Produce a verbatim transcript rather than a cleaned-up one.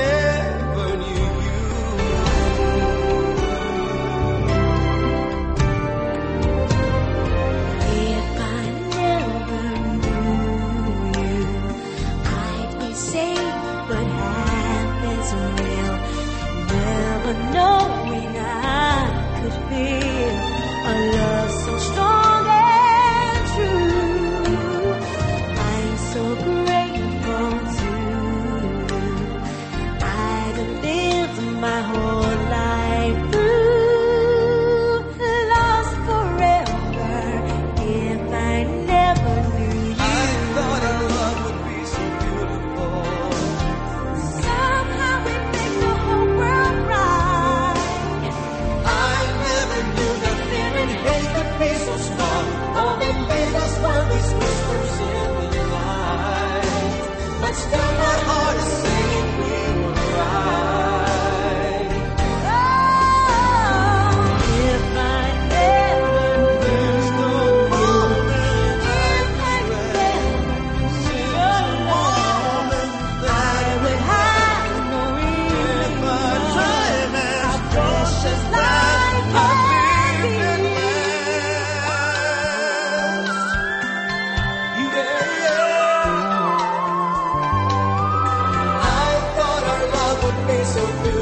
never knew you. If I never knew you, I'd be safe, but half as real. Never knowing I could feel a love so strong and true. I'm so grateful to you. I'd have lived my whole life through, lost forever if I never knew you. I thought our love would be so beautiful. Somehow we make the whole world right. I never knew that fear and hate could be so strong. All they made us were these whispers in the night. But still my heart is saying we were right. Oh, if I ever There's no moment if I never knew your love, I would have no reason. but time has Precious life I've can lived and be. Yeah, yeah. I thought our love would be so beautiful.